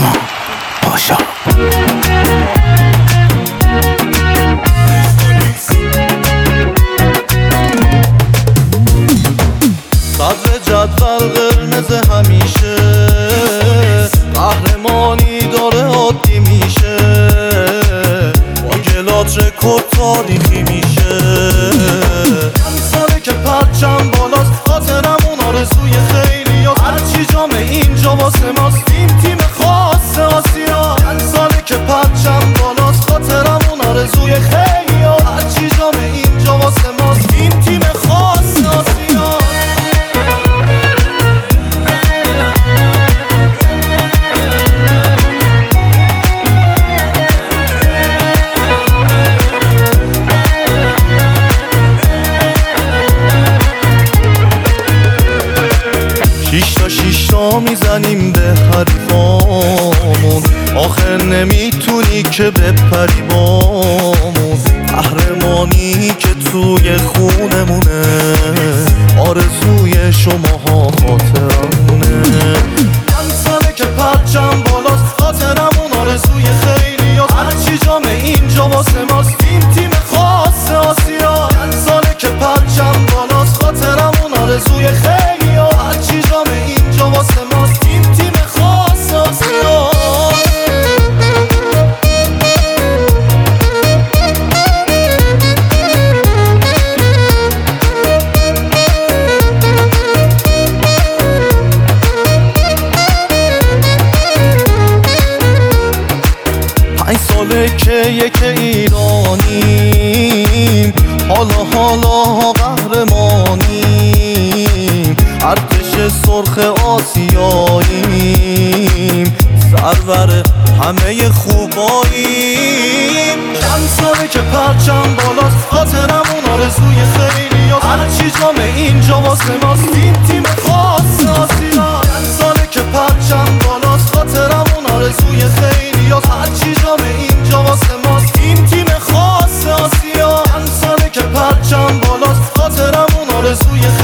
نیما پاشا. صدر جدول قرمز همیشه، قهرمانی داره عادی میشه، با گلات رکورد تاریخی میشه. چند ساله که پرچم بالاست، خاطرمون آرزوی خیلی هست. هرچی جام اینجا واسه ماست، تیم خاص آسیا. چند ساله که پرچم بالاست، خاطرمون آرزوی خیلی هست. هرچی جام اینجا واسه ماست، تیم خاص آسیا. شیشتا میزنیم به حریفامون، آخر نمیتونی که بپری بامون. قهرمانی که توی خونمونه، آرزوی شماها خاطرمونه. چند ساله که پرچم بالاست، خاطرمون آرزوی خیلی هست. هرچی جام اینجا واسه ماست، تیم خاص آسیا. چند ساله که پرچم بالاست، خاطرمون آرزوی خیلی هست. هرچی جام اینجا واسه ماست، تیم خاص آسیا. پنج ساله که یک ایرانیم، حالا قهرمانیم. ارتش سرخ آسیاییم، سرور همه خوباییم. چند ساله که پرچم بالاست، خاطرمون آرزوی خیلی هست. هرچی جام اینجا واسه ماست، تیم خاص آسیا. چند ساله که پرچم بالاست، خاطرمون آرزوی خیلی هست. هرچی جام اینجا واسه ماست، تیم خاص آسیا. چند ساله که پرچم بالاست، خاطرمون آرزوی خیلی هست.